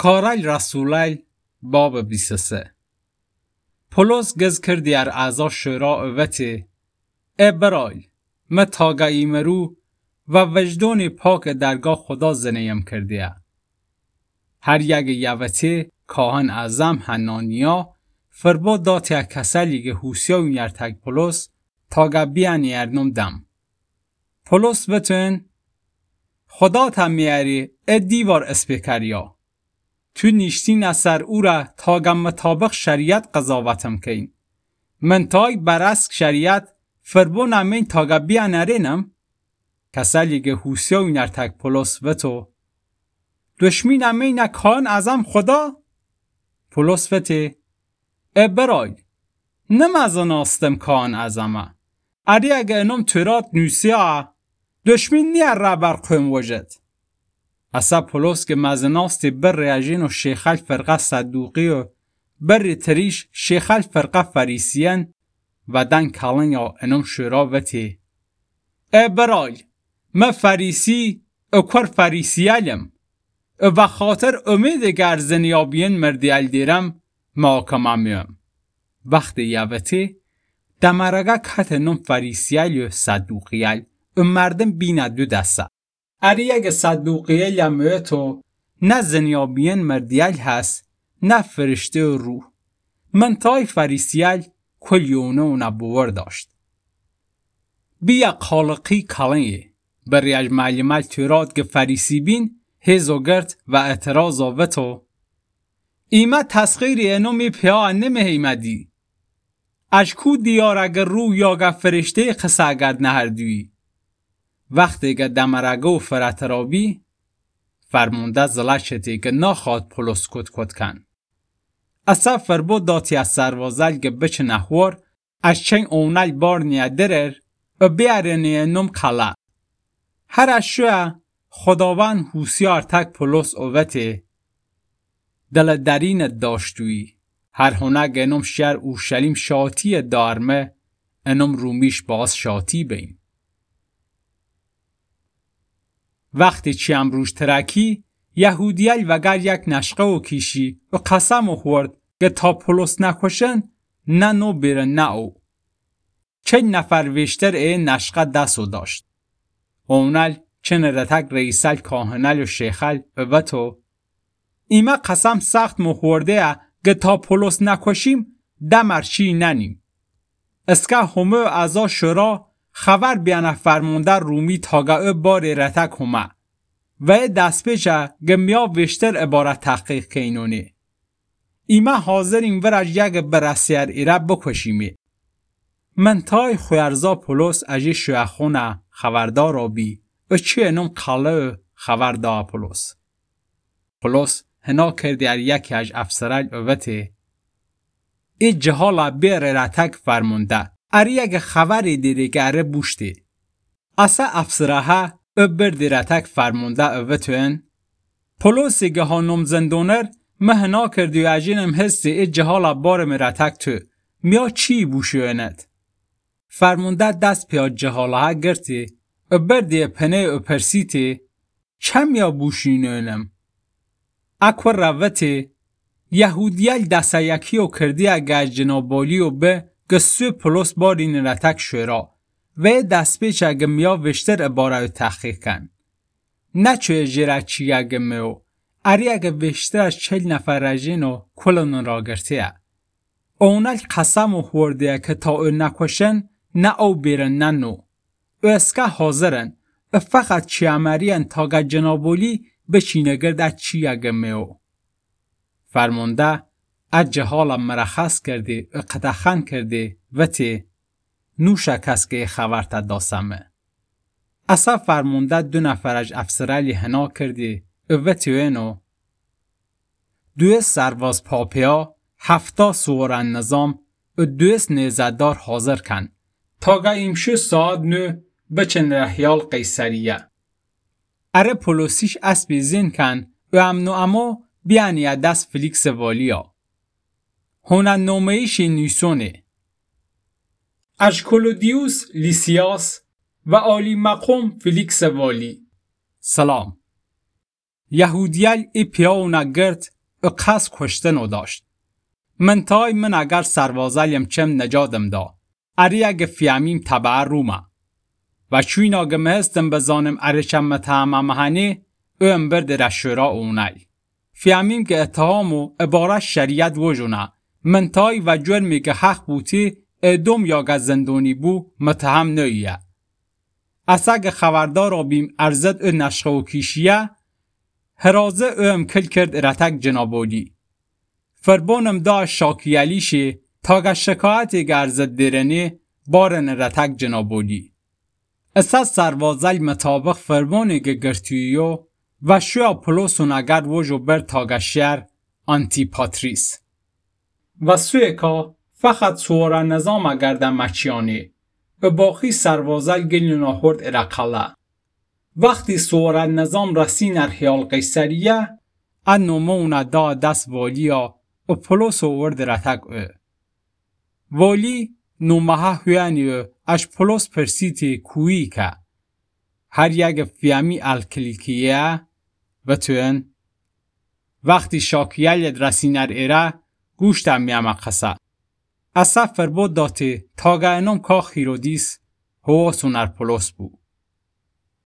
کارای رسولای باب 23 پولس گز کردی اعضا شورا اوتی برای ما تاگایی مرو و وجدان پاک درگاه خدا زنیم کردیه. هر یک یوتی کاهن اعظم حنانیا فربا داتی کسالی که حوسیا و یرتک پولس تاگا بیان یرنم دم. پولس بتون خدا تا میاری دیوار اسپیکریا. تو نیشتین اثر او را تاگم مطابق شریعت قضاوتم کن. من تای براسک شریعت فربو نمین تاگا بیان ارینم کسالی که حوسیا و یرتک پولس بتو دشمین نمین کاهن اعظم خدا؟ پولس بتی برای نمازن آستم کاهن اعظمه. اری اگه انم تورات نوسیا دشمن نیر را برقیم وجد. اصلا پولس که مزناستی بر ریاجین و شیخال فرقه صدوقی و بر تریش شیخال فرقه فریسیان و دن کلن یا انم شورا وتی برای ما فریسی اکور فریسیالم و خاطر امید گرزنیابین مردیال دیرم محاکمه میم. وقتی یاوتی دمرگه کت نم فریسیال و صدوقیال مردم بینه دو دسته. اری یک صدوقیال یمیتو نه زنیابین مردیال هست نه فرشته و روح. من تای فریسیال کلیونه و نبوور داشت. بیا خالقی کلنی بریج معلومات تورات که فریسی بین هزو گرد و اعتراض آوتو ایما تسخیری انومی پیا نمیهیمدی. اشکو دیار اگر رو یا اگر فرشته قصه اگر نهردوی. وقتی که دمرگه و فراترابی فرمونده زلشتی که نخواد پولس کت کن. اصلا فربو داتی از سروازل که بچه نخور از چنگ اونال بار نیادرر و بیارنی نم قلع. هر اشوه خداوند حوسیار تک پولس اووته دل درین داشتوی. هر هنگ انم شهر اورشلیم شاتی دارمه انم رومیش باز شاتی بین. وقتی چیم روش ترکی یهودیال وگر یک نشقه و کیشی و قسم و خورد که تا پولس نکشن نه نو بیرن نه او. چه نفر ویشتر این نشقه دستو داشت. اونال چه نرتک رئیسال کاهنال و شیخال و تو ایما قسم سخت مخورده که تا پولس نکشیم دمرچی ننیم. اسکه همه اعضا شورا خبر بیانه فرمونده رومی تاگه بار رتک همه و دست پیچه گمیا وشتر عبارت تحقیق کینونه. ایما حاضرین ورج یک برسیر ایره بکشیمه. من تای خویرزا پولس اجی شوخونه خبردار آبی و چی انم قلعه خبردار پولس. پولس هنا کردی یکی از افسرال اوته ای جهالا بیر رتک فرمونده اری یک خبری دیری که اره بوشتی. اصا افسرها بیر دیرتک فرمونده اوتوین پولوسی که هانم زندونر مهنا کردی و اجینم هستی ای جهالا بارم رتک تو میا چی بوشوینت. فرمونده دست پیا جهالا گرتی و بردی پنه و پرسیتی چم یا بوشینوینم. اکور روتی یهودیال دسته یکی و کردی اگر جنابالی و به گسو پولس بارین رتک شورا و دست پیچ اگه میا وشتر عباره تحقیق کن. نه چوی جرچی اگه میو اری اگه وشتر از 40 نفر رجین و کلون را گرتیه. اونال قسم و خورده که تا او نکشن نه او بیرن نه نو. او اسکه حاضرن و فقط چی امرین تا گه جنابالی بچینه گرد از چی اگه میو. فرمانده از جهالم مرخص کرده و قدخن کرده و تی نوشه کس که خبر تا داسمه. اصلا فرمانده 2 نفر از افسرالی هنا کرده و تیوینو 2 سرواز پاپیا 7 سوارن نظام و 2 نیزدار حاضر کن تا گه ایمشو ساعت 9 بچن رحیال قیصریه. اره پولوسیش اسبی زین کن و امنو امو بیانی دست فلیکس والیا. هونن نومهیش نیسونه. اشکولودیوس لیسیاس و آلی مقام فلیکس والی. سلام. یهودیال ای پیاونا گرد و قصد کشتن او داشت. منتای من اگر سروازلیم چم نجادم دا. اری اگه فیامیم تبع روما. و چوین آگه مهستم بزانم ارشم متهمه مهنه او امبرد رشورا اونای. فیامیم که اتهام و عبارت شریعت وجونه. منتای و جرمی که حق بوتی ادوم یا که زندونی بو متهم نویه. از اگه خبردار آبیم ارزد او نشخه و کیشیه هرازه او هم کل کرد ارتک جنابولی. فربونم دا شاکیالیشه تا که شکایتی که ارزد دیرنه بارن ارتک جنابولی. اساس سروازل مطابق فرمانی که گرتیو و شو پلوسون اگر وجو بر تاگه شهر آنتیپاتریس. و سوی که فقط سوار نظام اگر در مچیانه و باقی سروازل گلین آهورد ارقاله. وقتی سوار نظام رسین ارحیال قیسریه انومون دا دست والیا و پلوس آورد رتک او. والی نومه هویانی اش پلوس پرسیتی کویی که هر یک فیامی الکلیکیه و توین وقتی شاکیل رسینر ایره گوشتم میامه قصه. اصف فربود داته تاگه انام که خیرودیس هوا سونر پلوس بو.